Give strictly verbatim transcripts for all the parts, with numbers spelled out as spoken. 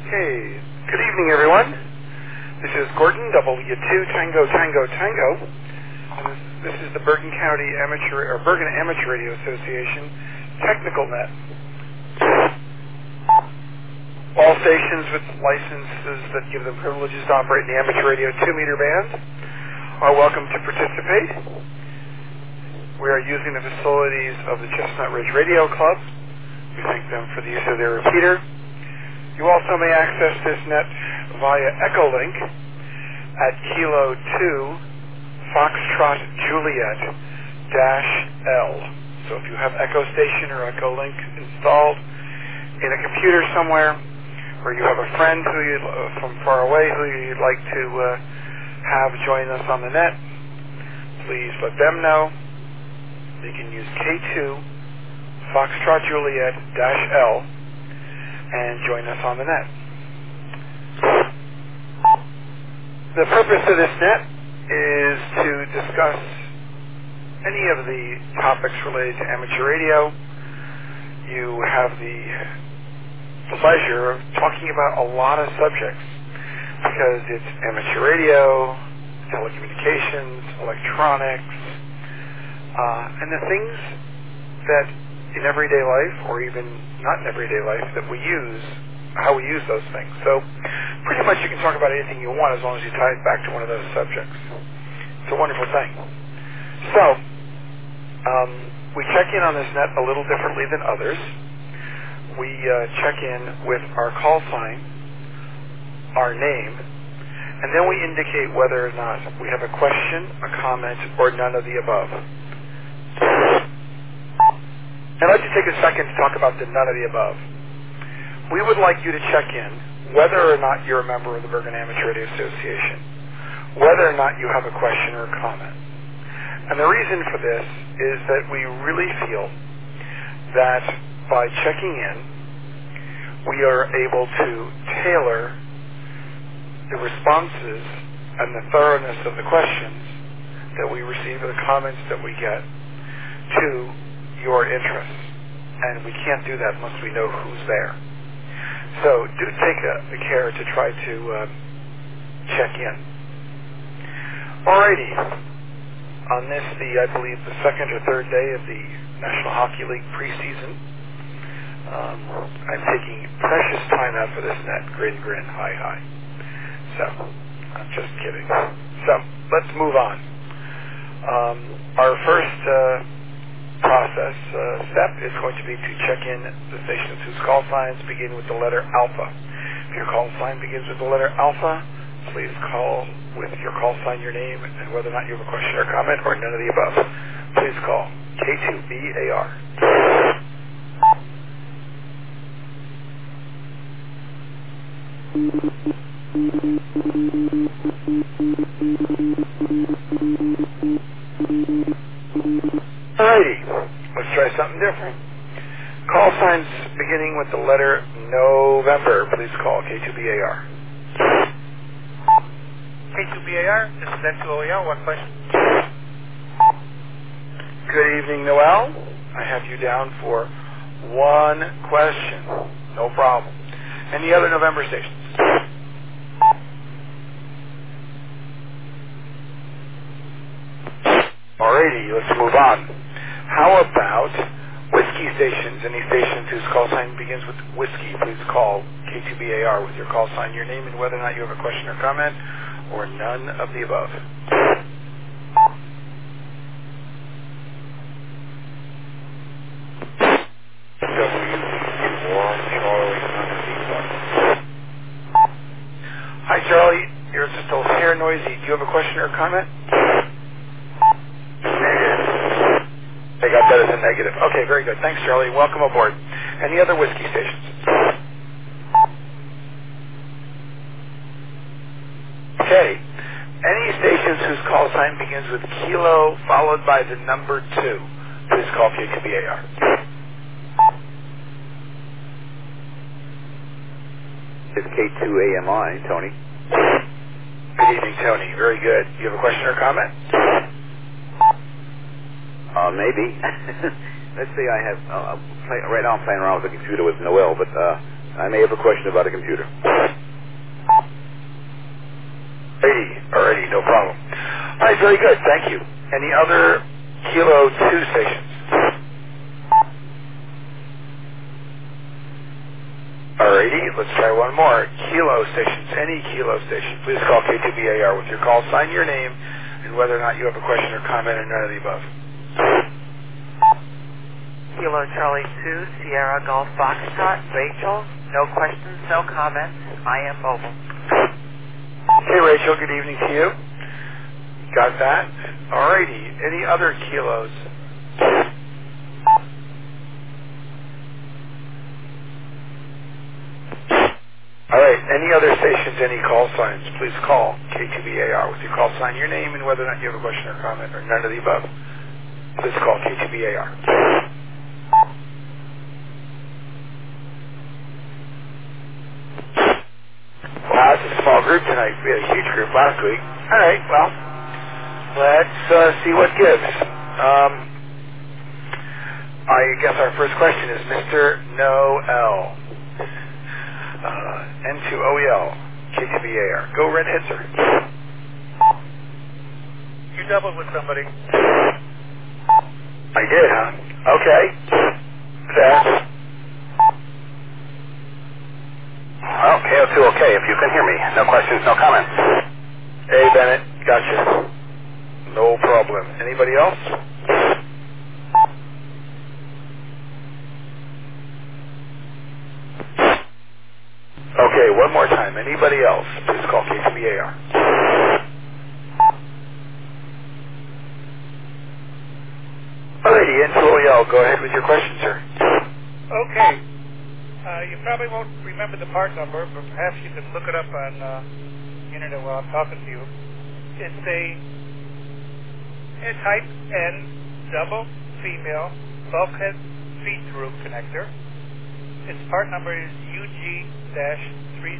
Okay, good evening, everyone. This is Gordon, W two Tango Tango Tango. And this, this is the Bergen County Amateur, or Bergen Amateur Radio Association Technical Net. All stations with licenses that give them privileges to operate in the amateur radio two meter band are welcome to participate. We are using the facilities of the Chestnut Ridge Radio Club. We thank them for the use of their repeater. You also may access this net via Echolink at Kilo two Foxtrot Juliet dash L. So if you have Echo Station or Echolink installed in a computer somewhere, or you have a friend who you, uh, from far away who you'd like to uh, have join us on the net, please let them know. They can use K two Foxtrot Juliet dash L and join us on the net. The purpose of this net is to discuss any of the topics related to amateur radio. You have the pleasure of talking about a lot of subjects because it's amateur radio, telecommunications, electronics, uh, and the things that in everyday life, or even not in everyday life, that we use, how we use those things. So pretty much you can talk about anything you want as long as you tie it back to one of those subjects. It's a wonderful thing. So um, we check in on this net a little differently than others. We uh, check in with our call sign, our name, and then we indicate whether or not we have a question, a comment, or none of the above. I'd like to take a second to talk about the none of the above. We would like you to check in whether or not you're a member of the Bergen Amateur Radio Association, whether or not you have a question or a comment. And the reason for this is that we really feel that by checking in, we are able to tailor the responses and the thoroughness of the questions that we receive, or the comments that we get, to your interests. And we can't do that unless we know who's there. So do take a, a care to try to uh, check in. Alrighty. On this, the I believe the second or third day of the National Hockey League preseason, um, I'm taking precious time out for this net. Grin, grin, hi, hi. So, I'm just kidding. So, let's move on. Um, our first uh, process uh, step is going to be to check in the stations whose call signs begin with the letter alpha. If your call sign begins with the letter alpha, please call with your call sign, your name, and whether or not you have a question or comment, or none of the above. Please call K two B A R. Alrighty, let's try something different. Call signs beginning with the letter November. Please call K two B A R. K two B A R, this is N two O E L. One question. Good evening, Noel. I have you down for one question. No problem. Any other November stations? Alrighty, let's move on. How about whiskey stations? Any stations whose call sign begins with whiskey, please call K two B A R with your call sign, your name, and whether or not you have a question or comment, or none of the above. Hi, Charlie. You're just a hair noisy. Do you have a question or a comment? They got that as a negative. Okay, very good. Thanks, Charlie. Welcome aboard. Any other whiskey stations? Okay. Any stations whose call sign begins with kilo followed by the number two, please call K two B A R. It's K two A M I, Tony. Good evening, Tony. Very good. Do you have a question or comment? Uh, maybe. Let's say I have, uh, play, right now I'm playing around with the computer with Noel, but uh, I may have a question about a computer. right, very good. Thank you. Any other Kilo two stations? Alrighty, let's try one more. Kilo stations, any Kilo station. Please call K two B A R with your call. Sign your name and whether or not you have a question or comment or none of the above. Kilo Charlie two, Sierra Golf Foxtrot, Rachel. No questions, no comments. I am mobile. Hey Rachel, good evening to you. Got that? Alrighty, any other Kilos? Alright, any other stations, any call signs, please call K two B A R with your call sign, your name, and whether or not you have a question or comment or none of the above. Please call K two B A R. Wow, it's a small group tonight. We had a huge group last week. Alright, well, let's uh, see what gives. Um, I guess our first question is Mister Noel. Uh, N two O E L, K two B A R. Go red head, sir. You doubled with somebody. I did, huh? Okay. That. Well, K O two okay, if you can hear me. No questions, no comments. Hey, Bennett. Gotcha. No problem. Anybody else? Okay, one more time. Anybody else? Please call K two B A R. Alrighty, N two O E L, go ahead with your question, sir. Okay. Uh, you probably won't remember the part number, but perhaps you can look it up on uh, the internet while I'm talking to you. It's a, a type N double female bulkhead feed-through connector. Its part number is U G thirty,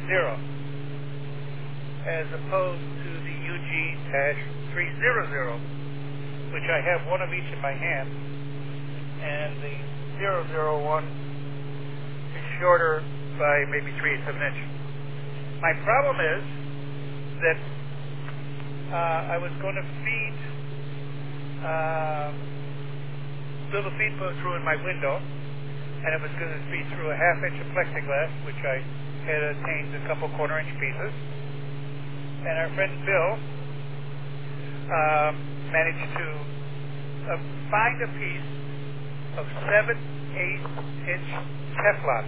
as opposed to the U G three hundred, which I have one of each in my hand, and the zero zero one is shorter by maybe three eighths of an inch. My problem is that uh, I was going to feed, uh, build a feed through in my window, and it was going to feed through a half inch of plexiglass, which I had attained a couple quarter inch pieces. And our friend Bill um, managed to uh, find a piece of seven eighths inch Teflon.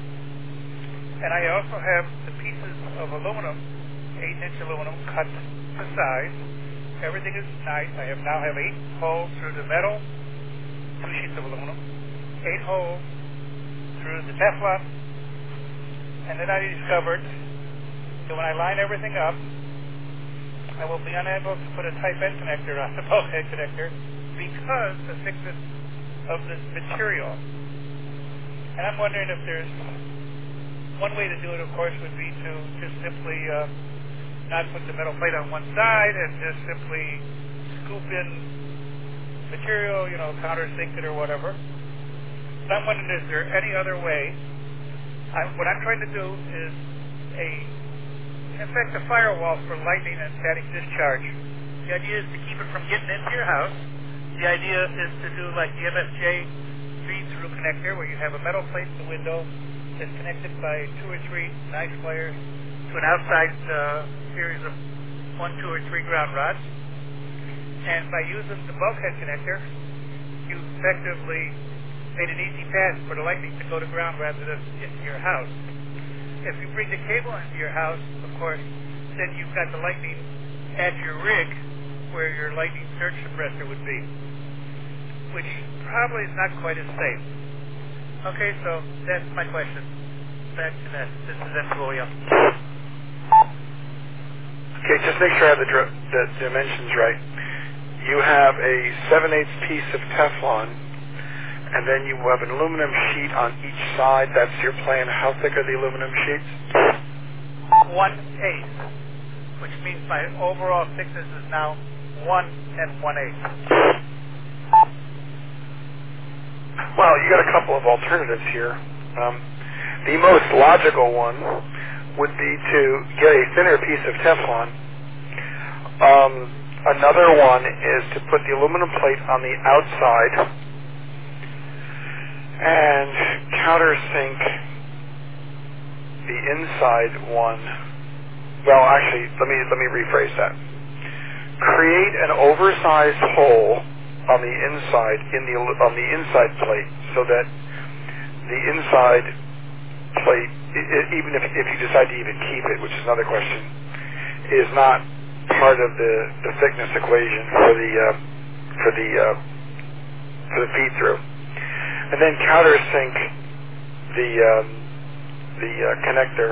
And I also have the pieces of aluminum, eight inch aluminum, cut to size. Everything is nice. I have now have eight holes through the metal, two sheets of aluminum, eight holes through the Teflon, and then I discovered that when I line everything up, I will be unable to put a type N connector on the bulkhead connector because the thickness of this material. And I'm wondering if there's one way to do it, of course, would be to just simply uh, not put the metal plate on one side and just simply scoop in material, you know, countersink it or whatever. But I'm wondering, is there any other way? I, what I'm trying to do is a, in effect, a firewall for lightning and static discharge. The idea is to keep it from getting into your house. The idea is to do like the M S J feed-through connector, where you have a metal plate in the window that's connected by two or three nice wires to an outside uh, series of one, two, or three ground rods. And by using the bulkhead connector, you effectively made an easy path for the lightning to go to ground rather than into your house. If you bring the cable into your house, of course, then you've got the lightning at your rig where your lightning surge suppressor would be, which probably is not quite as safe. Okay, so that's my question. Back to that. This is N two O E L. Okay, just make sure I have the, dr- the dimensions right. You have a seven eighths piece of Teflon, and then you have an aluminum sheet on each side. That's your plan. How thick are the aluminum sheets? One eighth, which means my overall thickness is now one and one eighth. Well, you got a couple of alternatives here. Um, the most logical one would be to get a thinner piece of Teflon, um, Another one is to put the aluminum plate on the outside and countersink the inside one. Well, actually, let me let me rephrase that. Create an oversized hole on the inside in the on the inside plate, so that the inside plate, even if if you decide to even keep it, which is another question, is not part of the, the thickness equation for the uh, for the uh, for the feed through, and then countersink the um, the uh, connector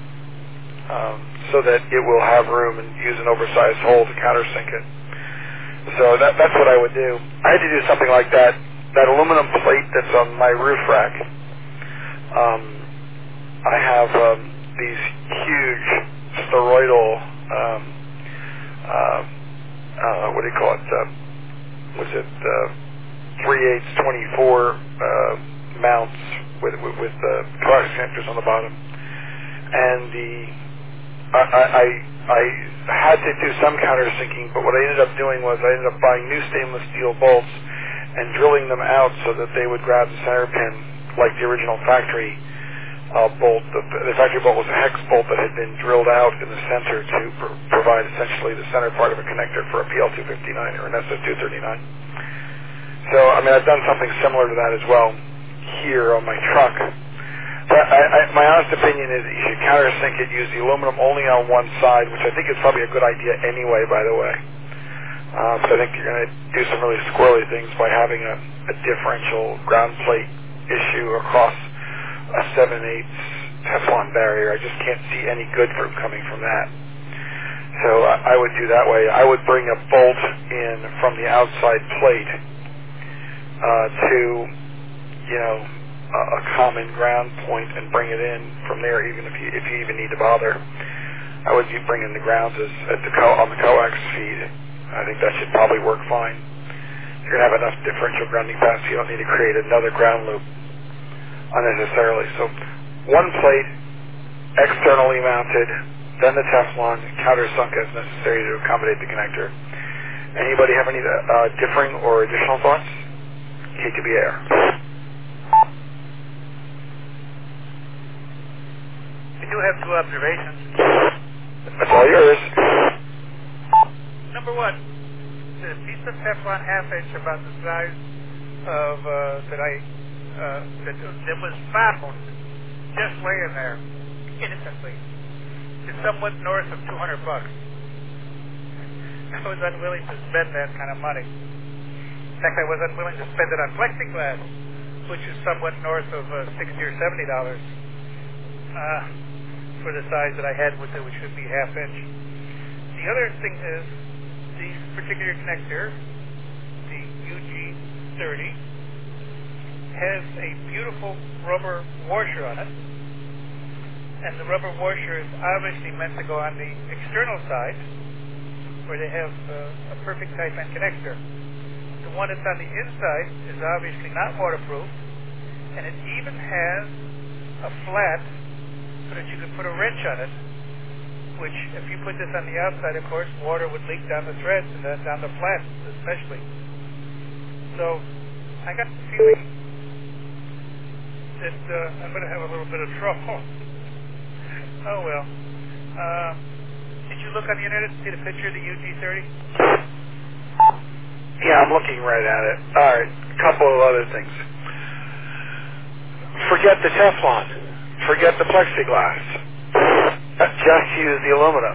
um, so that it will have room, and use an oversized hole to countersink it. So that that's what I would do. I had to do something like that. That aluminum plate that's on my roof rack. Um, I have um, these huge spheroidal. Um, Uh, uh, what do you call it? Uh, was it uh, three eighths twenty-four uh, mounts with with, with uh, coax connectors on the bottom, and the I, I I had to do some countersinking, but what I ended up doing was I ended up buying new stainless steel bolts and drilling them out so that they would grab the center pin like the original factory Uh, bolt. The, the factory bolt was a hex bolt that had been drilled out in the center to pr- provide essentially the center part of a connector for a P L two fifty-nine or an S S two thirty-nine. So, I mean, I've done something similar to that as well here on my truck. But I, I, my honest opinion is that you should countersink it, use the aluminum only on one side, which I think is probably a good idea anyway, by the way. Um, so I think you're going to do some really squirrely things by having a, a differential ground plate issue across a seven eighths Teflon barrier. I just can't see any good fruit coming from that. So uh, I would do that way. I would bring a bolt in from the outside plate uh, to, you know, a, a common ground point and bring it in from there, even if you if you even need to bother. I would be bringing the grounds as, at the co- on the coax feed. I think that should probably work fine. You're going to have enough differential grounding capacity. You don't need to create another ground loop unnecessarily. So one plate, externally mounted, then the Teflon, countersunk as necessary to accommodate the connector. Anybody have any uh, differing or additional thoughts? K two B Air. I do have two observations. That's all yours. Number one, the piece of Teflon half inch about the size of uh, that I uh, that, that was found just laying there innocently is somewhat north of two hundred bucks. I was unwilling to spend that kind of money. In fact, I was unwilling to spend it on plexiglass, which is somewhat north of uh, sixty or seventy dollars uh, for the size that I had with it, which would be half inch. The other thing is this particular connector, the U G thirty, has a beautiful rubber washer on it, and the rubber washer is obviously meant to go on the external side, where they have uh, a perfect tight bend connector. The one that's on the inside is obviously not waterproof, and it even has a flat so that you could put a wrench on it, which if you put this on the outside, of course, water would leak down the threads and then down the flat especially. So I got the feeling that uh, I'm going to have a little bit of trouble. Oh well. Uh, did you look on the internet and see the picture of the U G thirty? Yeah, I'm looking right at it. All right, a couple of other things. Forget the Teflon. Forget the plexiglass. Just use the aluminum.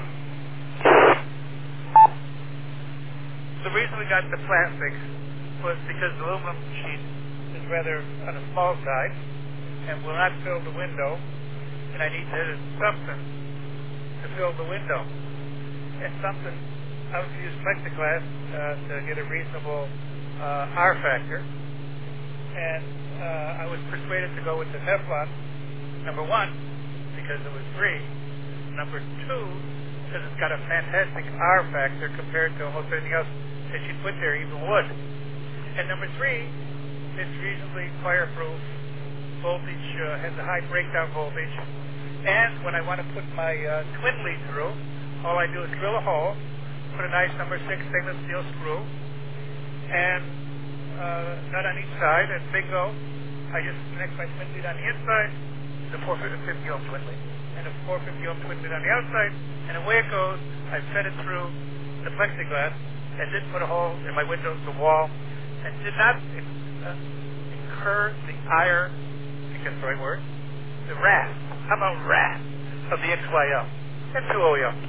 The reason we got the plastic was because the aluminum sheet is rather on the small side and will not fill the window, and I need to hit something to fill the window. And something, I was use plexiglass uh, to get a reasonable uh, R factor, and uh, I was persuaded to go with the Teflon, number one, because it was free, number two, because it's got a fantastic R factor compared to almost anything else that you put there, even wood. And number three, it's reasonably fireproof, voltage, uh, has a high breakdown voltage, and when I want to put my uh, twin lead through, all I do is drill a hole, put a nice number six stainless steel screw, and uh, nut on each side, and bingo, I just connect my twin lead on the inside, the four fifty ohm twin lead, and the four fifty ohm twin lead on the outside, and away it goes. I fed it through the plexiglass, and didn't put a hole in my window, the wall, and did not uh, incur the ire, I think that's the right word, the wrath, how about wrath, of the X Y L, and two O E L.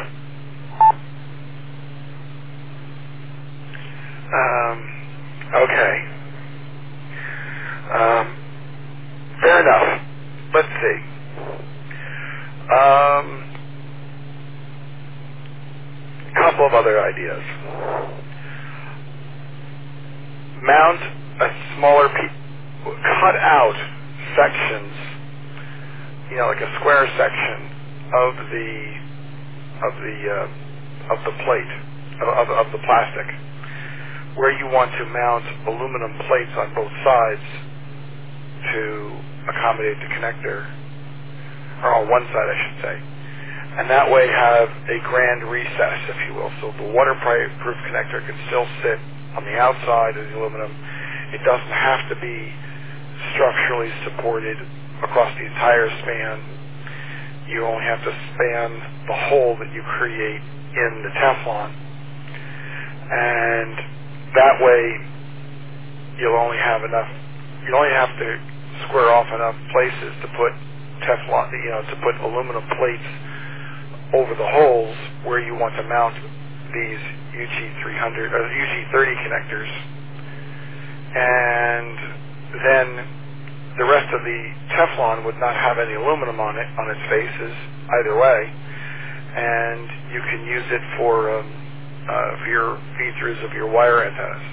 Um, okay. Um, fair enough. Let's see. Um, a couple of other ideas. Mount a smaller piece, cut out sections, you know, like a square section of the of the uh, of the plate of, of, of the plastic, where you want to mount aluminum plates on both sides to accommodate the connector, or on one side I should say, and that way have a grand recess, if you will, so the waterproof connector can still sit on the outside of the aluminum. It doesn't have to be structurally supported across the entire span. You only have to span the hole that you create in the Teflon, and that way you'll only have enough, you only have to square off enough places to put Teflon, you know, to put aluminum plates over the holes where you want to mount these U G three hundred or U G thirty connectors, and then the rest of the Teflon would not have any aluminum on it, on its faces, either way, and you can use it for um, uh, for your feed-throughs of your wire antennas.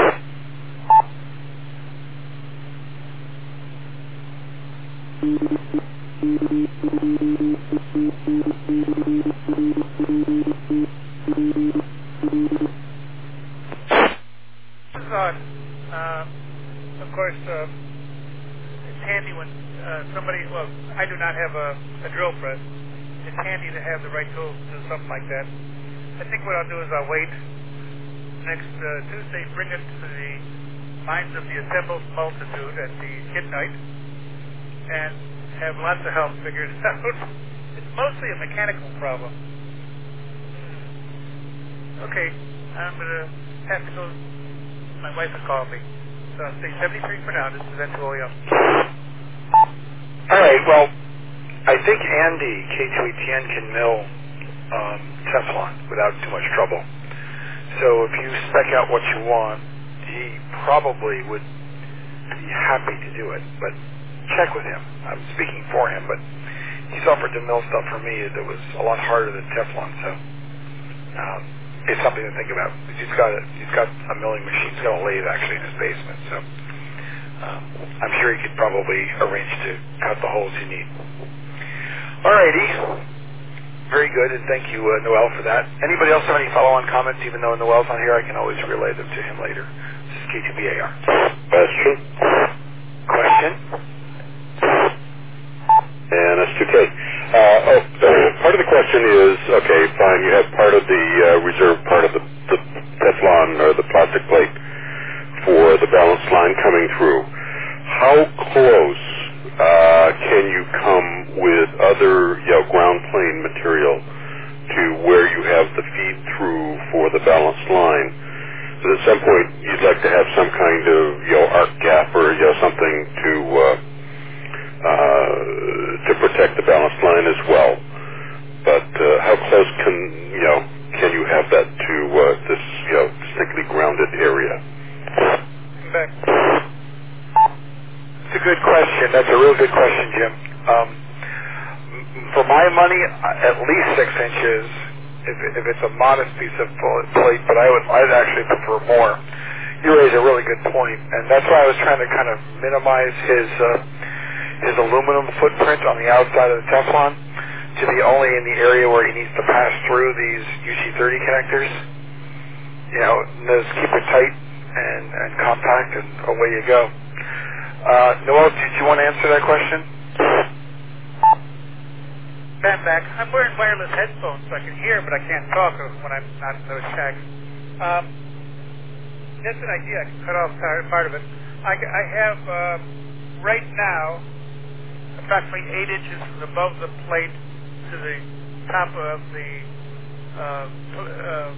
On, uh, of course, uh, it's handy when uh, somebody, well, I do not have a, a drill press. It's handy to have the right tools to do something like that. I think what I'll do is I'll wait next uh, Tuesday, bring it to the minds of the assembled multitude at the kid night, and have lots of help figure it out. It's mostly a mechanical problem. Okay, I'm going to have to go. My wife is calling me. So I'll say seventy-three for now. This is N two O E L. All right, well, I think Andy, K two E T N, can mill um, Teflon without too much trouble. So if you spec out what you want, he probably would be happy to do it. But check with him. I'm speaking for him, but he's offered to mill stuff for me that was a lot harder than Teflon, so um, it's something to think about. He's got a, he's got a milling machine. He's got a lathe actually in his basement, so um, I'm sure he could probably arrange to cut the holes you need. Alrighty. Very good, and thank you, uh, Noel, for that. Anybody else have any follow-on comments? Even though Noel's not here, I can always relay them to him later. This is K two B A R. Question. Question? And S two K. Uh, oh, part of the question is, okay, fine, you have part of the uh, reserve part of the, the Teflon or the plastic plate for the balance line coming through. How close uh, can you come with other, you know, ground plane material to where you have the feed through for the balance line? So at some point you'd like to have some kind of, you know, arc gap or, you know, something to uh, uh, to protect the balance line as well. But uh, how close can, you know, can you have that to uh, this, you know, distinctly grounded area? Back. It's a good question. That's a real good question, Jim. Um, for my money, at least six inches. If, if it's a modest piece of plate, but I would, I'd actually prefer more. You raise a really good point, and that's why I was trying to kind of minimize his uh, his aluminum footprint on the outside of the Teflon to be only in the area where he needs to pass through these U G thirty connectors. You know, just keep it tight and, and compact, and away you go. Uh, Noel, did you want to answer that question? Ben back. I'm wearing wireless headphones so I can hear, but I can't talk when I'm not in those shacks. Um, that's an idea. I can cut off part, part of it. I, I have, uh, right now, approximately eight inches above the plate to the top of the uh, uh,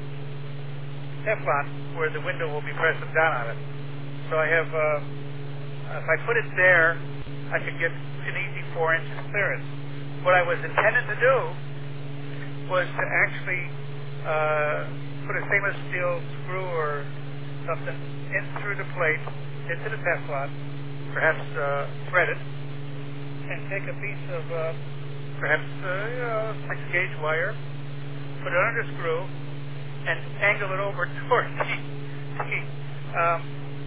Teflon where the window will be pressing down on it. So I have, uh, if I put it there, I could get an easy four inches clearance. What I was intended to do was to actually uh, put a stainless steel screw or something in through the plate into the Teflon, perhaps uh, thread it, and take a piece of uh, perhaps uh, you know, six gauge wire, put it under the screw, and angle it over toward the, the, um,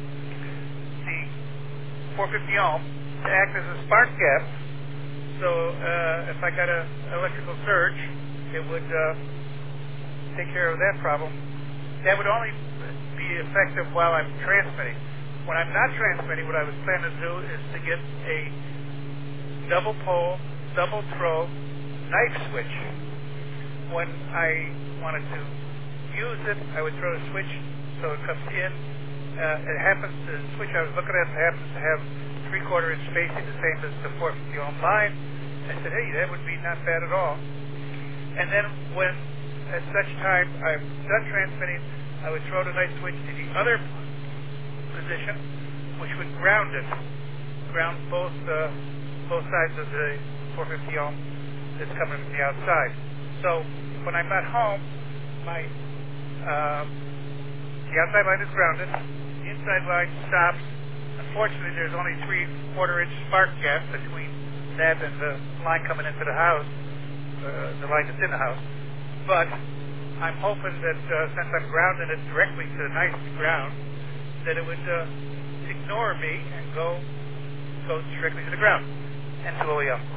the four fifty ohm to act as a spark gap. So uh, if I got an electrical surge, it would uh, take care of that problem. That would only be effective while I'm transmitting. When I'm not transmitting, what I was planning to do is to get a double pole, double throw knife switch. When I wanted to use it, I would throw a switch so it comes in. Uh, it happens to, the switch I was looking at happens to have three-quarter inch spacing, the same as the four fifty ohm line. I said, hey, that would be not bad at all. And then when, at such time, I'm done transmitting, I would throw the night switch to the other position, which would ground it, ground both uh, both sides of the four fifty ohm that's coming from the outside. So when I'm at home, my uh, the outside line is grounded, the inside line stops. Unfortunately, there's only three quarter inch spark gap between that and the line coming into the house, uh, the line that's in the house. But I'm hoping that uh, since I'm grounding it directly to the nice ground, that it would uh, ignore me and go go strictly to the ground and to O E M.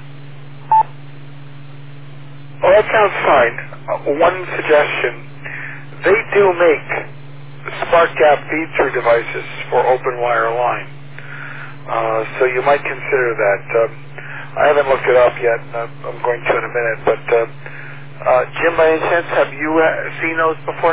Well, that sounds fine. Uh, one suggestion: they do make spark gap feed-through devices for open wire line, uh, so you might consider that. Um, I haven't looked it up yet, and I'm, I'm going to in a minute. But uh, uh, Jim, by any chance, have you uh, seen those before?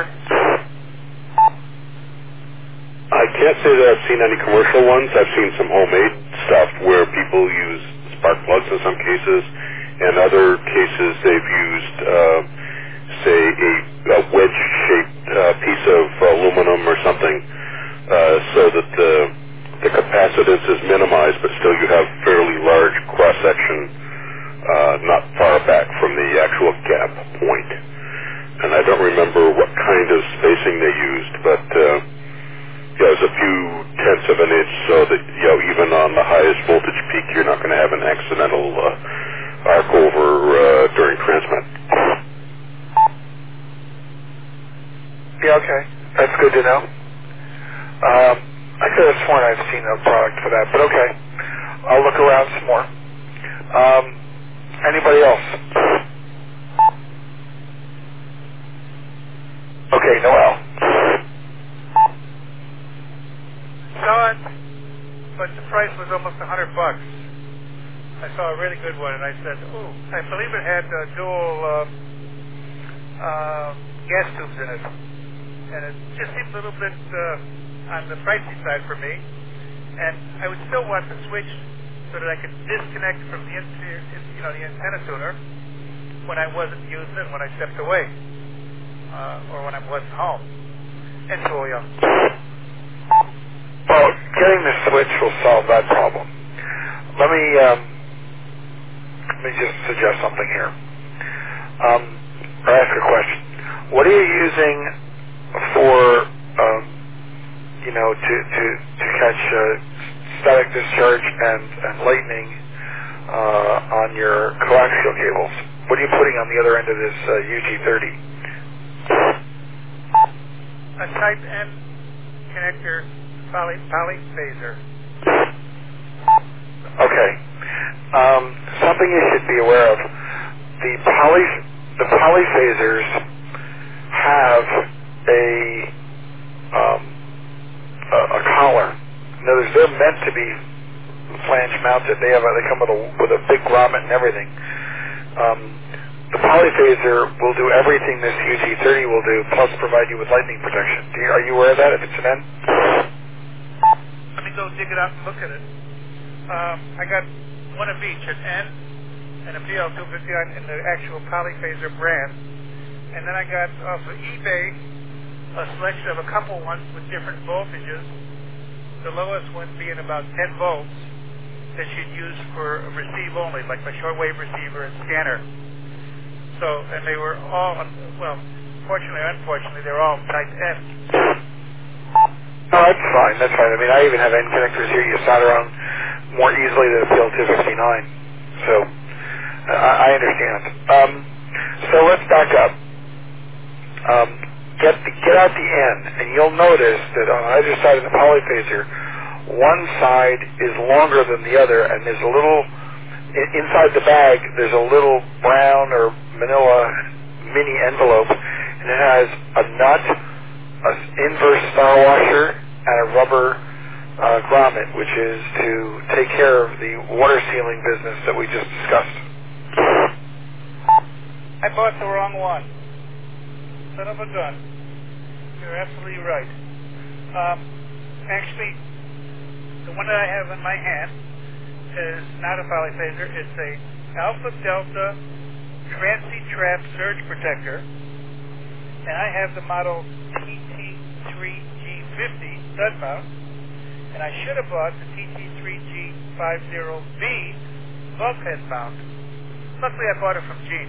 I can't say that I've seen any commercial ones. I've seen some homemade stuff where people use spark plugs in some cases. In other cases, they've used, uh, say, a, a wedge-shaped uh, piece of aluminum or something uh, so that the, the capacitance is minimized, but still you have fairly large cross-section uh, not far back from the actual gap point. And I don't remember what kind of spacing they used, but uh, yeah, it was a few tenths of an inch, so that, you know, even on the highest voltage peak, you're not going to have an accidental uh, arc over uh, during transmit. Yeah, okay. That's good to know. Um, I could have sworn I've seen a product for that, but okay. I'll look around some more. Um, anybody else? Okay, Noel. Saw it, but the price was almost a hundred bucks. I saw a really good one, and I said, "Ooh!" I believe it had uh, dual uh, uh, gas tubes in it, and it just seemed a little bit uh, on the pricey side for me. And I would still want the switch so that I could disconnect from the interior, you know, the antenna tuner when I wasn't using it, when I stepped away, uh, or when I wasn't home. And so, yeah. Well, getting the switch will solve that problem. Let me um, let me just suggest something here, um, or ask a question. What are you using for, um, you know, to to to catch uh, static discharge and and lightning uh, on your coaxial cables? What are you putting on the other end of this uh, U G thirty? A Type N connector, poly polyphaser. Okay. Um, something you should be aware of: the poly the polyphasers have a um, a, a collar. In other words, they're meant to be flange mounted. They have a, they come with a with a big grommet and everything. Um, the polyphaser will do everything this U G thirty will do, plus provide you with lightning protection. Do you, are you aware of that, if it's an N? Let me go dig it out and look at it. Um, I got one of each, an N and a P L two fifty-nine in the actual polyphaser brand. And then I got off of eBay a selection of a couple ones with different voltages. The lowest one being about ten volts that you'd use for receive only, like my shortwave receiver and scanner. So, and they were all, well, fortunately or unfortunately, they're all type N. No, that's fine. That's fine. I mean, I even have N connectors here you solder on more easily than a P L two fifty-nine. So, uh, I understand. Um, so let's back up. Um, get the, get out the N, and you'll notice that on either side of the polyphaser, one side is longer than the other, and there's a little, i- inside the bag, there's a little brown or manila mini envelope, and it has a nut, an inverse star washer, and a rubber uh, grommet, which is to take care of the water sealing business that we just discussed. I bought the wrong one. Son of a gun. You're absolutely right. Um, actually, the one that I have in my hand is not a polyphaser. It's a Alpha Delta Transi Trap Surge Protector, and I have the model T T three G fifty stud mount, and I should have bought the T T three G fifty B bulkhead mount. Luckily, I bought it from Gene.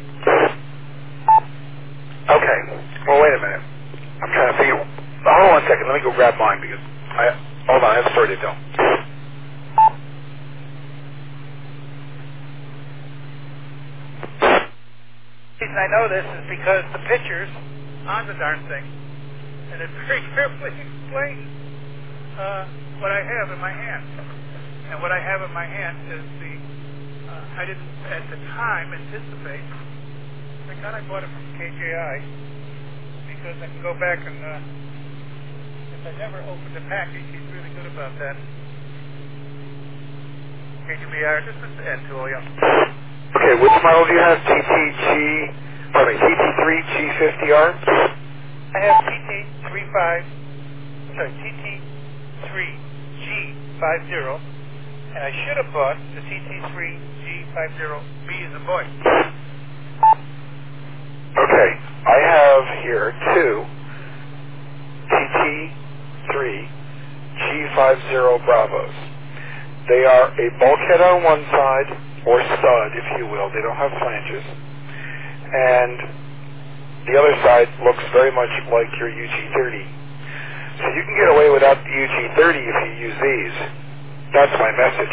Okay. Well, wait a minute. I'm trying to figure. Hold on one second. Let me go grab mine because I. Hold on. I have a story to tell. The reason I know this is because the pictures on the darn thing, and it very carefully explains uh, what I have in my hand. And what I have in my hand is the. Uh, I didn't at the time anticipate. Thank God I bought it from K J I because I can go back and. Uh, if I never opened the package, he's really good about that. K J I, this is the end tool, yeah. Okay, which model do you have? T T G, pardon me, T T three G fifty R? I have T T thirty-five, sorry, T T three G fifty, and I should have bought the T T three G fifty B as a boy. Okay, I have here two T T three G fifty Bravos. They are a bulkhead on one side, or stud, if you will. They don't have flanges. And the other side looks very much like your U G thirty. So you can get away without the U G thirty if you use these. That's my message.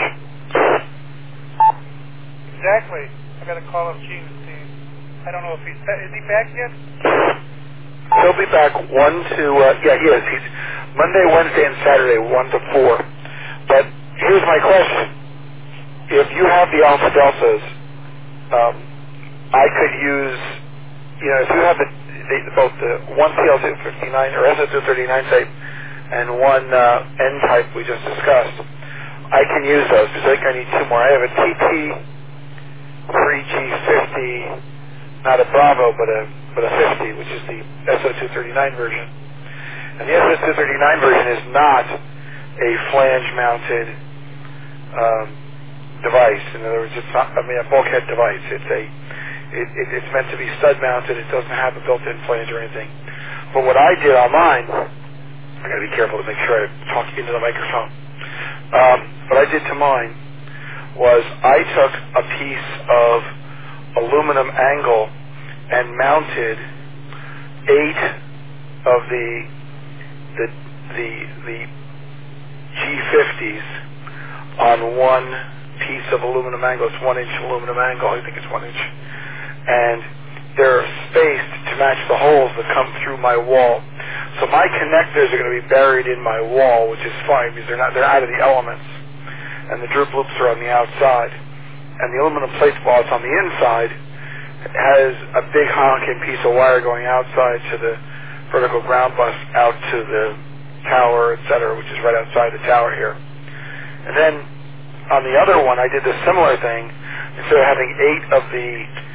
Exactly. I got to call up Gene and see. I don't know if he's is he back yet? He'll be back one to uh, yeah he is. He's Monday, Wednesday, and Saturday one to four. But here's my question: if you have the Alpha Deltas, um, I could use you know if you have the, the both the one P L two fifty-nine or S O two thirty-nine type and one uh, N type we just discussed, I can use those because I think I need two more. I have a T T three G fifty, not a Bravo, but a but a fifty, which is the S O two thirty-nine version. And the S O two thirty-nine version is not a flange-mounted um, device. In other words, it's not. I mean, a bulkhead device. It's a. It, it, it's meant to be stud-mounted. It doesn't have a built-in flange or anything. But what I did on mine, I got to be careful to make sure I talk into the microphone. Um, what I did to mine was I took a piece of aluminum angle and mounted eight of the the the, the G fifties on one piece of aluminum angle. It's one inch aluminum angle. I think it's one inch, and they're spaced to match the holes that come through my wall. So my connectors are going to be buried in my wall, which is fine because they're not they're out of the elements, and the droop loops are on the outside, and the aluminum plate, while it's on the inside, has a big honking piece of wire going outside to the vertical ground bus out to the tower, et cetera, which is right outside the tower here. And then on the other one, I did the similar thing. Instead of having eight of the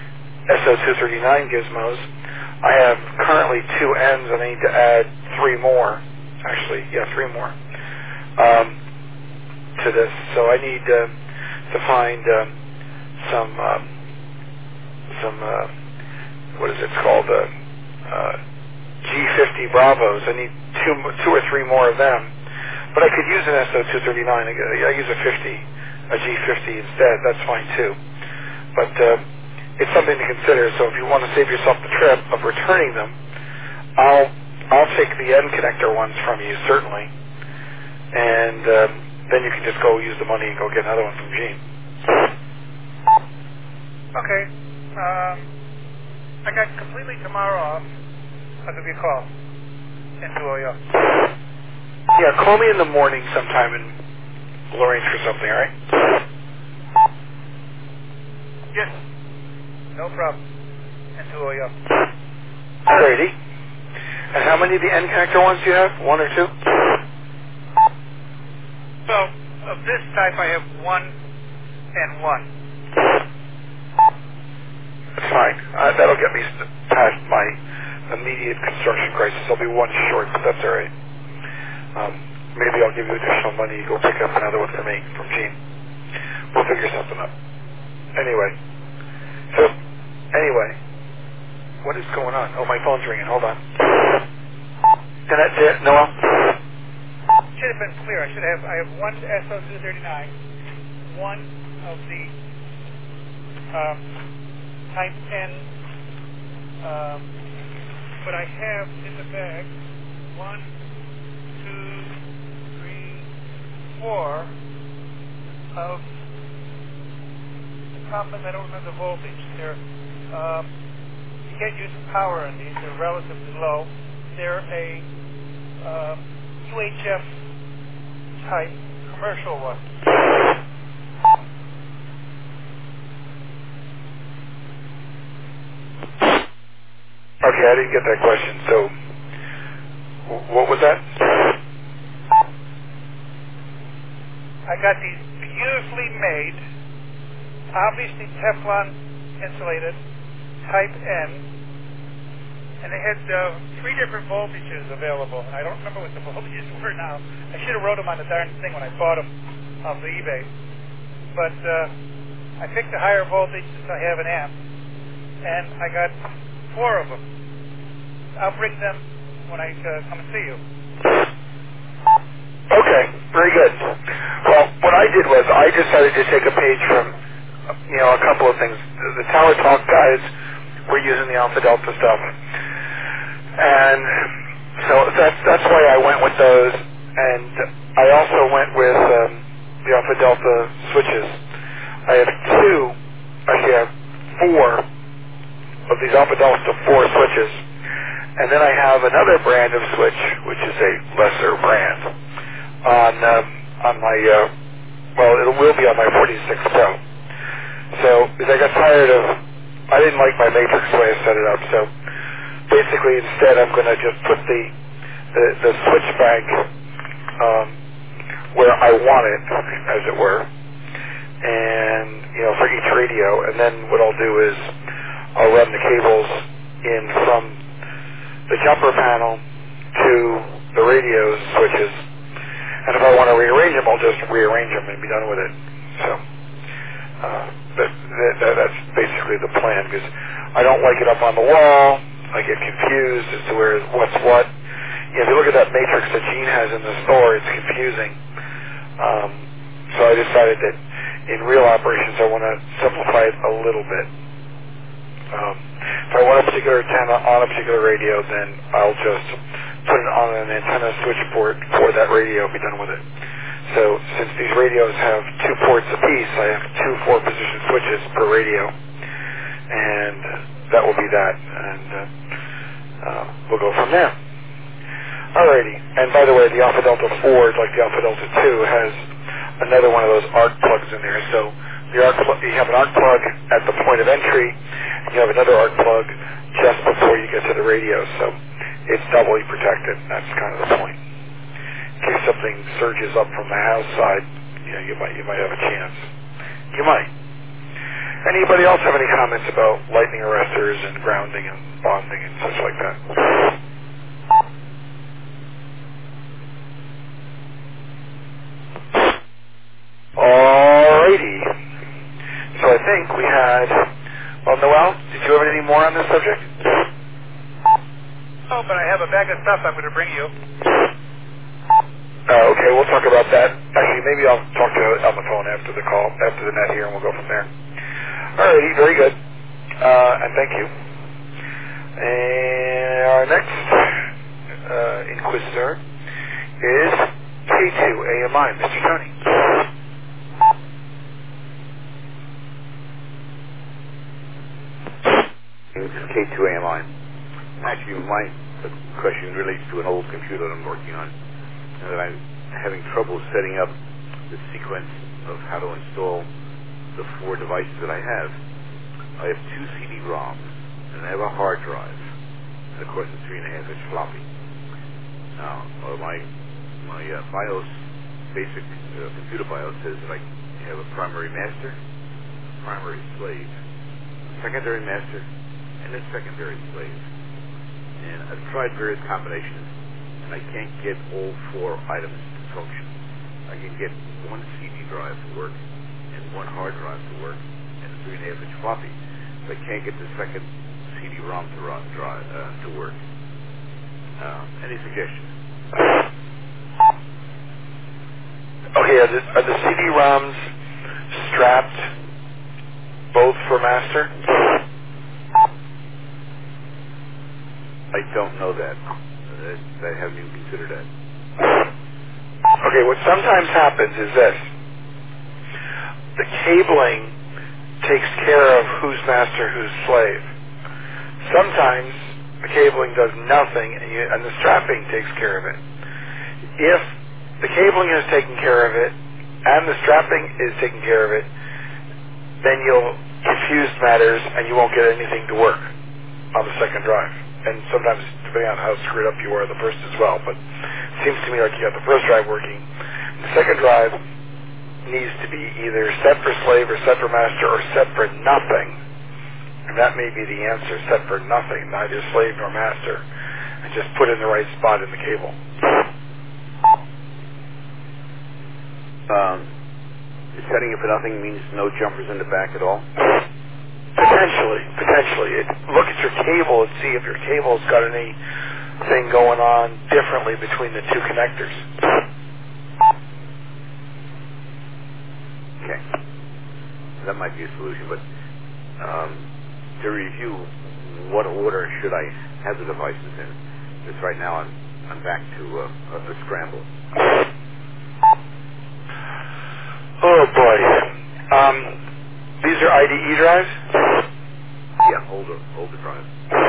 S O two thirty-nine gizmos. I have currently two N's, and I need to add three more. Actually, yeah, three more um, to this. So I need uh, to find um, some um, some uh, what is it called? Uh, uh, G fifty Bravos. I need two, two or three more of them. But I could use an S O two thirty-nine. I, I use a fifty, a G fifty instead. That's fine too. But uh, it's something to consider. So if you want to save yourself the trip of returning them, I'll I'll take the end connector ones from you certainly, and um, then you can just go use the money and go get another one from Gene. Okay. Um, I got completely tomorrow off. I'll give you a call. And do all you. Yeah, call me in the morning sometime and we'll arrange for something, all right? Yes. No problem. And do all you. Alrighty. And how many of the end connector ones do you have? One or two? Well, of this type, I have one and one. That's fine. Uh, that'll get me st- past my immediate construction crisis. I'll be one short, but that's all right. Um, maybe I'll give you additional money. You go pick up another one for me from Gene. We'll figure something up. Anyway. So, anyway. What is going on? Oh, my phone's ringing. Hold on. Can I say it, Noah? Should have been clear. I should have. I have one S O two thirty-nine, one of the um, Type N, um, but I have in the bag one, two, three, four of. The problem is I don't remember the voltage. They're um, you can't use power in these. They're relatively low. They're a uh, U H F type commercial one. Okay, I didn't get that question. So, w- what was that? I got these beautifully made, obviously Teflon insulated, Type N, and they had uh, three different voltages available. I don't remember what the voltages were now. I should have wrote them on the darn thing when I bought them off of eBay. But uh, I picked a higher voltage since I have an amp, and I got four of them. I'll bring them when I uh, come and see you. Okay, very good. Well, what I did was I decided to take a page from, you know, a couple of things. The, the Tower Talk guys were using the Alpha Delta stuff, and so that's that's why I went with those. And I also went with um, the Alpha Delta switches. I have two, actually I have four of these Alpha Delta four switches, and then I have another brand of switch, which is a lesser brand, on um, on my uh, well, it will be on my forty-six Pro. So, because I got tired of, I didn't like my matrix the way I set it up. So, basically, instead, I'm going to just put the the, the switch bank um, where I want it, as it were, and you know, for each radio. And then what I'll do is I'll run the cables in from the jumper panel to the radio switches. And if I want to rearrange them, I'll just rearrange them and be done with it. So uh, that, that, that's basically the plan, because I don't like it up on the wall. I get confused as to where what's what. You know, if you look at that matrix that Gene has in the store, it's confusing. Um, so I decided that in real operations, I want to simplify it a little bit. Um, if I want a particular antenna on a particular radio, then I'll just put it on an antenna switch port for that radio and be done with it. So since these radios have two ports apiece, I have two four-position switches per radio, and that will be that. And uh, uh, we'll go from there. Alrighty. And by the way, the Alpha Delta four, like the Alpha Delta two, has another one of those arc plugs in there. So the arc pl- you have an arc plug at the point of entry. You have another arc plug just before you get to the radio. So it's doubly protected. That's kind of the point. In case something surges up from the house side, you know, you might you might have a chance. You might. Anybody else have any comments about lightning arresters and grounding and bonding and such like that? Alrighty. So I think we had, well, Noel, did you have anything more on this subject? Oh, but I have a bag of stuff I'm going to bring you. Uh, okay, we'll talk about that. Actually, maybe I'll talk to you on the phone after the call, after the net here, and we'll go from there. Alrighty, very good. Uh, and thank you. And our next uh, inquisitor is K two A M I, Mister Tony. This is K two A M I. Actually, my question relates to an old computer that I'm working on, and that I'm having trouble setting up the sequence of how to install the four devices that I have. I have two C D ROMs, and I have a hard drive, and of course a three and a half inch floppy. Now, uh, my my uh, BIOS, basic uh, computer BIOS, says that I have a primary master, primary slave, secondary master, and a secondary slave. And I've tried various combinations, and I can't get all four items to function. I can get one C D drive to work, and one hard drive to work, and a three and a half inch floppy. But I can't get the second C D ROM to run, drive, uh, to work. Uh, any suggestions? Okay, are the, are the C D ROMs strapped both for master? I don't know that. Uh, I haven't even considered that. Okay, what sometimes happens is this. The cabling takes care of who's master, who's slave. Sometimes the cabling does nothing, and, you, and the strapping takes care of it. If the cabling is taking care of it, and the strapping is taking care of it, then you'll confuse matters, and you won't get anything to work on the second drive. And sometimes, depending on how screwed up you are, the first as well. But it seems to me like you got the first drive working. The second drive needs to be either set for slave or set for master or set for nothing. And that may be the answer, set for nothing, neither slave nor master. And just put in the right spot in the cable. Um, setting it for nothing means no jumpers in the back at all? Potentially, potentially. It, look at your cable and see if your cable's got anything going on differently between the two connectors. Okay. That might be a solution, but um, to review, what order should I have the devices in? Because right now I'm, I'm back to uh, a, a scramble. Oh boy. Um, these are I D E drives? Yeah, older, older drive.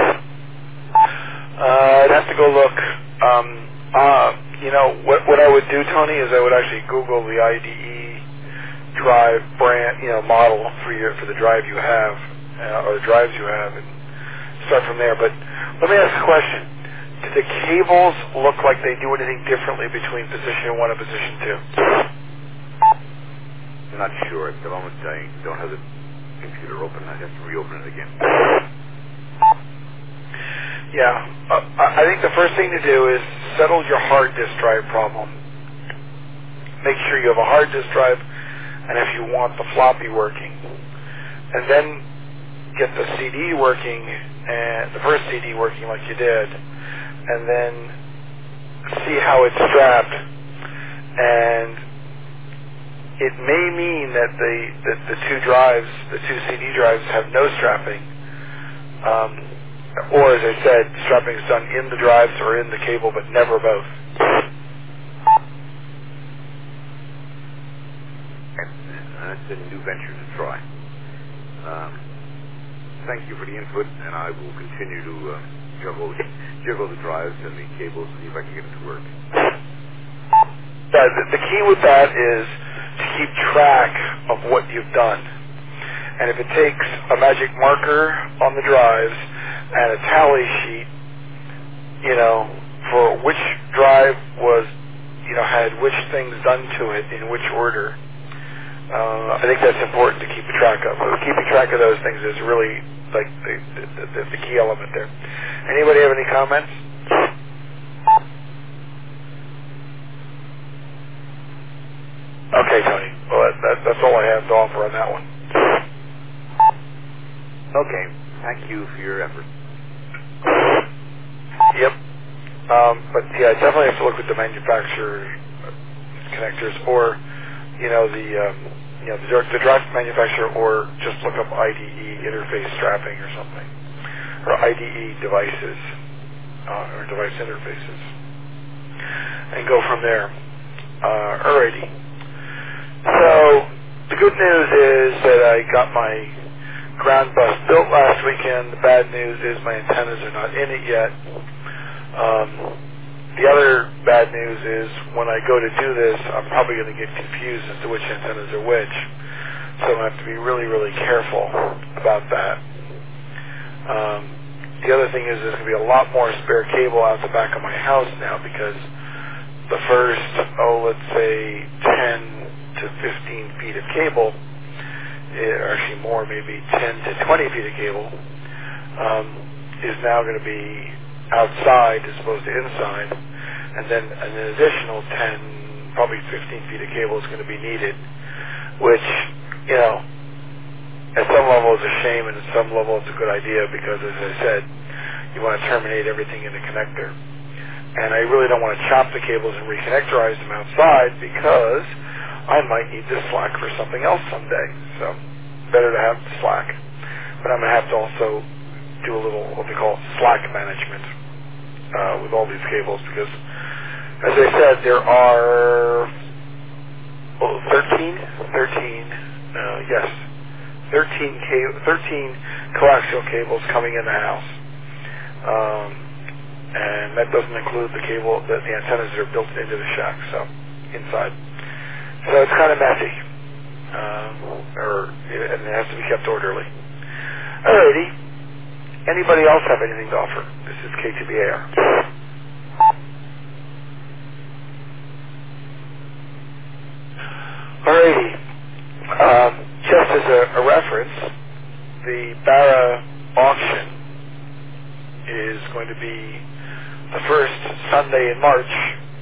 Uh, I'd have to go look. Um, uh, you know, what what I would do, Tony, is I would actually Google the I D E drive brand, you know, model for your for the drive you have, uh, or the drives you have, and start from there. But let me ask a question: do the cables look like they do anything differently between position one and position two? I'm not sure. At the moment, I don't have the computer open. I have to reopen it again. Yeah, uh, I think the first thing to do is settle your hard disk drive problem. Make sure you have a hard disk drive, and if you want the floppy working, and then get the C D working, and the first C D working like you did, and then see how it's strapped. And it may mean that the that the two drives, the two C D drives, have no strapping. Um, Or, as I said, strapping is done in the drives or in the cable, but never both. That's a new venture to try. Um, thank you for the input, and I will continue to uh, juggle, juggle the drives and the cables, see if I can get it to work. Yeah, the, the key with that is to keep track of what you've done. And if it takes a magic marker on the drives and a tally sheet, you know, for which drive was, you know, had which things done to it in which order, Uh, I think that's important to keep track of. So keeping track of those things is really like the, the, the, the key element there. Anybody have any comments? Okay, Tony. Well, that, that, that's all I have to offer on that one. Okay. Thank you for your effort. Yep. Um, but yeah, definitely have to look with the manufacturer connectors, or you know the um, you know the, the drive manufacturer, or just look up I D E interface strapping or something, or I D E devices uh, or device interfaces, and go from there. Uh, alrighty. So the good news is that I got my ground bus built last weekend. The bad news is my antennas are not in it yet. Um, the other bad news is when I go to do this, I'm probably going to get confused as to which antennas are which. So I have to be really, really careful about that. Um, the other thing is there's going to be a lot more spare cable out the back of my house now, because the first, oh, let's say ten to fifteen feet of cable, or actually more, maybe ten to twenty feet of cable, um, is now going to be outside as opposed to inside, and then an additional ten, probably fifteen feet of cable is going to be needed, which, you know, at some level is a shame, and at some level it's a good idea, because, as I said, you want to terminate everything in the connector. And I really don't want to chop the cables and reconnectorize them outside, because I might need this slack for something else someday. So better to have the slack. But I'm going to have to also do a little what we call slack management uh, with all these cables, because, as I said, there are oh, thirteen, thirteen, uh, yes, thirteen, ca- thirteen coaxial cables coming in the house. Um, and that doesn't include the cable, the, the antennas that are built into the shack, so inside. So it's kind of messy, um, or and it has to be kept orderly. Alrighty. Anybody else have anything to offer? This is K two B A R. Alrighty. Um, just as a, a reference, the Barra auction is going to be the first Sunday in March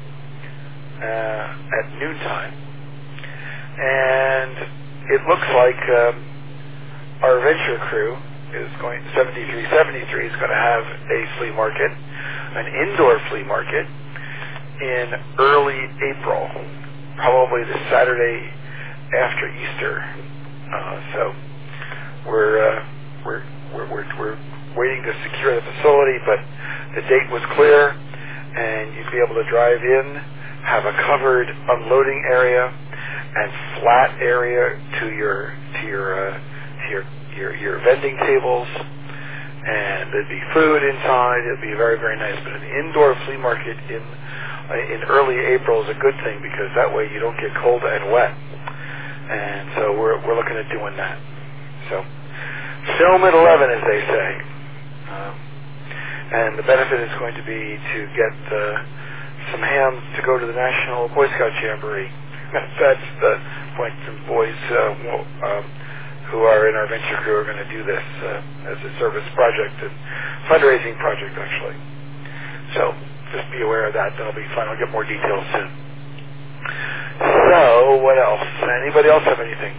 uh, at noontime, and it looks like um, our venture crew is going, seventy-three seventy-three is going to have a flea market, an indoor flea market, in early April, probably the Saturday after Easter. Uh, so we're, uh, we're we're we're we're waiting to secure the facility, but the date was clear, and you'd be able to drive in, have a covered unloading area and flat area to your to your uh, to your, your your vending tables, and there'd be food inside. It'd be very, very nice. But an indoor flea market in uh, in early April is a good thing, because that way you don't get cold and wet. And so we're we're looking at doing that. So film at eleven, as they say. Um, and the benefit is going to be to get uh, some hams to go to the National Boy Scout Jamboree. That's the point. Some boys uh, will, um, who are in our venture crew are going to do this uh, as a service project and fundraising project, actually. So just be aware of that. That'll be fun. I'll get more details soon. So what else? Anybody else have anything?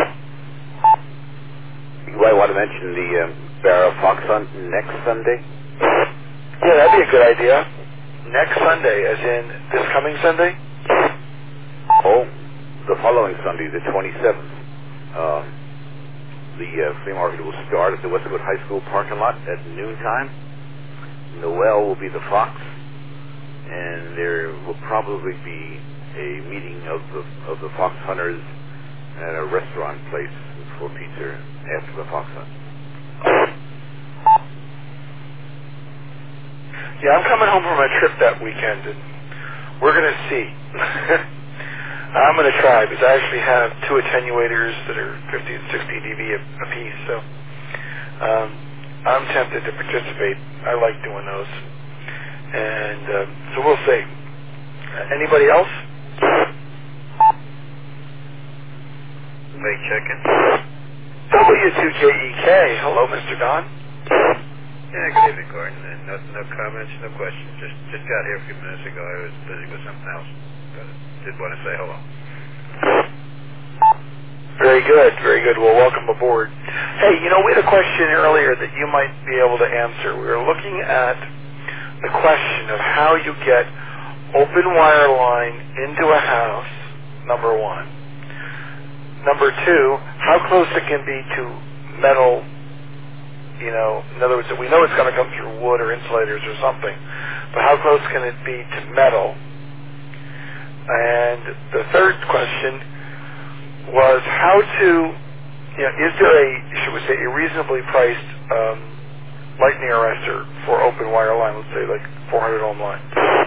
You might want to mention the um, Barra Fox Hunt next Sunday. Yeah, that'd be a good idea. Next Sunday, as in this coming Sunday? Oh, the following Sunday, the twenty-seventh. Um, the uh, flea market will start at the Westwood High School parking lot at noontime. Noel will be the fox, and there will probably be a meeting of the of the fox hunters at a restaurant place for pizza after the fox hunt. Yeah, I'm coming home from a trip that weekend, and we're going to see. I'm going to try, because I actually have two attenuators that are fifty and sixty D B a, a piece, so um, I'm tempted to participate. I like doing those. And um, so we'll see. Uh, anybody else? May check-in. W two J E K. Hello, Mister Don. Yeah, good evening, Gordon. And no, no comments, no questions. Just just got here a few minutes ago. I was busy with something else. But did want to say hello. Very good, very good. Well, welcome aboard. Hey, you know, we had a question earlier that you might be able to answer. We were looking at the question of how you get open wire line into a house, number one. Number two, how close it can be to metal, you know, in other words, we know it's going to come through wood or insulators or something, but how close can it be to metal? And the third question was how to, you know, is there a, should we say, a reasonably priced um, lightning arrestor for open wire line, let's say like four hundred ohm line?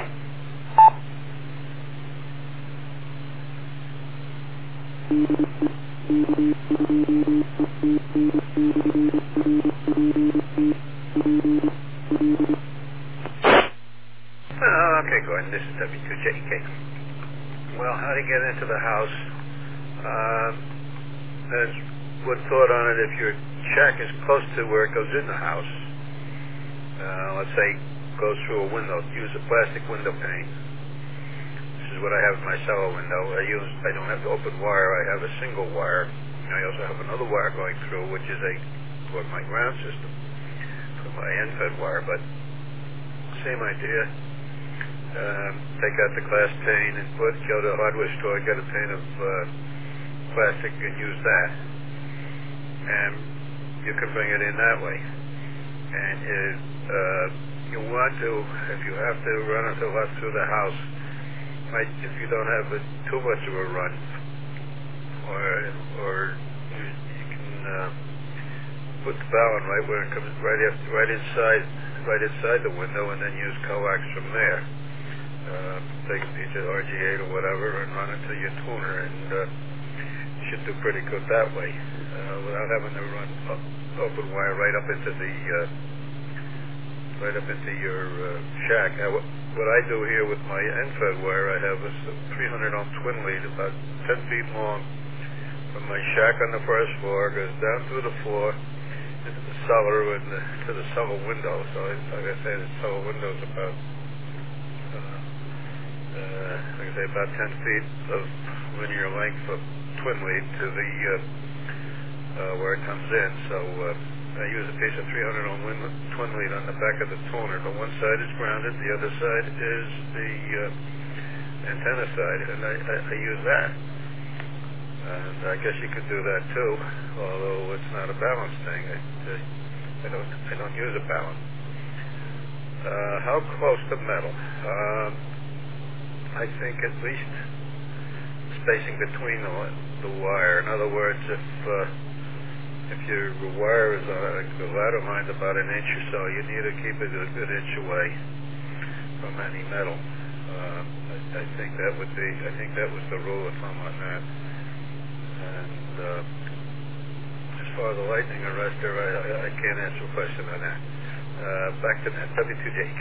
Oh, okay, Gordon. This is W two J E K. Well, how to get into the house? Um, there's one thought on it. If your shack is close to where it goes in the house, uh, let's say goes through a window, use a plastic window pane. This is what I have in my cellar window. I use. I don't have the open wire. I have a single wire. I also have another wire going through, which is a for my ground system, for my end-fed wire. But same idea. Um, take out the glass pane and put go to the hardware store, get a pane of uh, plastic, and use that. And you can bring it in that way. And if uh, you want to, if you have to run it left through the house, might if you don't have a, too much of a run, or or you, you can uh, put the ballon right where it comes, right after, right inside, right inside the window, and then use coax from there. Uh, take a piece of R G eight or whatever and run it to your tuner, and uh, you should do pretty good that way, uh, without having to run up, open wire right up into the uh, right up into your uh, shack. Now, what, what I do here with my end-fed wire, I have a three hundred ohm twin lead, about ten feet long, from my shack on the first floor, goes down through the floor into the cellar and the, to the cellar window. So, I, like I say, the cellar window is about uh, uh, like I say, about ten feet of linear length of twin lead to the uh, uh, where it comes in. So uh, I use a piece of three hundred ohm twin lead on the back of the tuner. But one side is grounded, the other side is the uh, antenna side, and I, I, I use that. And I guess you could do that too, although it's not a balance thing. I, I don't I don't use a balance. Uh, how close to metal? Um, I think at least spacing between the, the wire. In other words, if uh, if your wire is on the ladder line's about an inch or so, you need to keep it a good inch away from any metal. Uh, I, I think that would be. I think that was the rule of thumb on that. And uh, as far as the lightning arrestor, I, I, I can't answer a question on that. Uh, back to that, W two J K.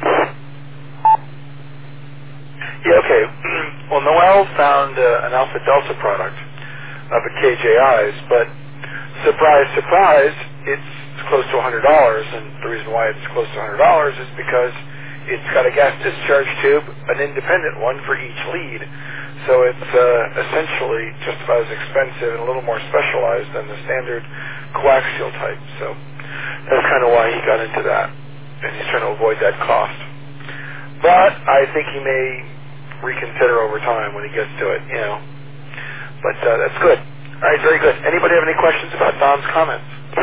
Yeah, okay. Well, Noel found uh, an Alpha Delta product up at K J I's, but surprise, surprise, it's close to one hundred dollars, and the reason why it's close to one hundred dollars is because it's got a gas discharge tube, an independent one for each lead, so it's uh, essentially just about as expensive and a little more specialized than the standard coaxial type, so that's kind of why he got into that, and he's trying to avoid that cost. But I think he may reconsider over time when he gets to it, you know. But uh, that's good. All right, very good. Anybody have any questions about Don's comments?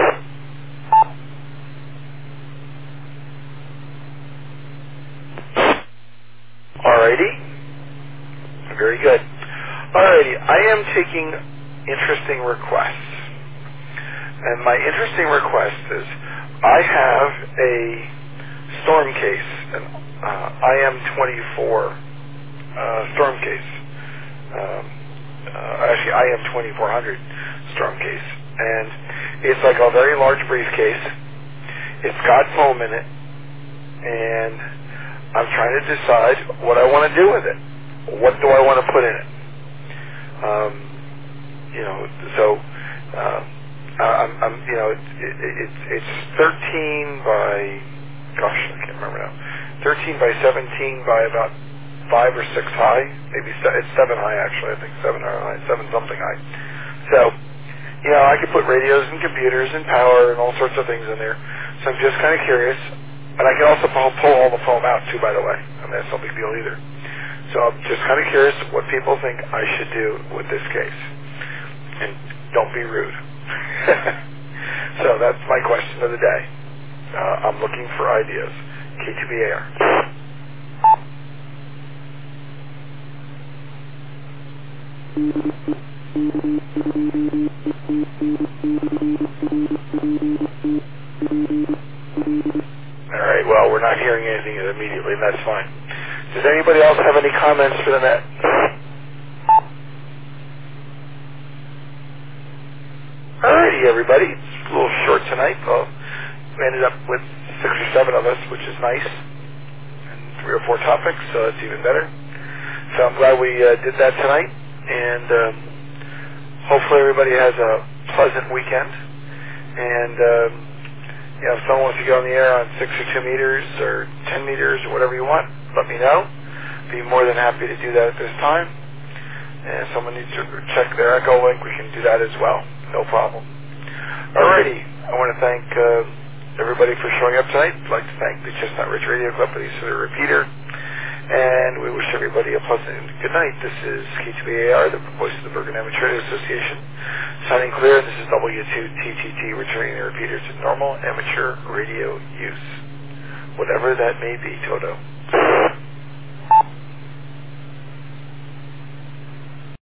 All righty. Very good. All righty. I am taking interesting requests. And my interesting request is I have a storm case, an uh, I M twenty-four uh, storm case. Um, uh, actually, I M twenty-four hundred storm case. And it's like a very large briefcase. It's got foam in it. And I'm trying to decide what I want to do with it. What do I want to put in it? Um, you know, so uh, I'm, I'm, you know, it, it, it's it's thirteen by, gosh, I can't remember now, thirteen by seventeen by about five or six high, maybe se- it's seven high actually. I think seven high, seven something high. So, you know, I could put radios and computers and power and all sorts of things in there. So I'm just kind of curious. And I can also pull, pull all the foam out, too, by the way. I mean, that's no big deal either. So I'm just kind of curious what people think I should do with this case. And don't be rude. So that's my question of the day. Uh, I'm looking for ideas. K two B A R. All right, well, we're not hearing anything immediately, and that's fine. Does anybody else have any comments for the net? All righty, everybody. It's a little short tonight. Well, we ended up with six or seven of us, which is nice, and three or four topics, so that's even better. So I'm glad we uh, did that tonight, and um, hopefully everybody has a pleasant weekend. And um, you know, if someone wants to get on the air on six or two meters or ten meters or whatever you want, let me know. Be more than happy to do that at this time. And if someone needs to check their echo link, we can do that as well. No problem. Alrighty. I want to thank uh, everybody for showing up tonight. I'd like to thank the Chestnut Ridge Radio Company for the repeater. And we wish everybody a pleasant good night. This is K two B A R, the voice of the Bergen Amateur Radio Association, signing clear. This is W two T T T, returning the repeater to normal amateur radio use, whatever that may be, Toto.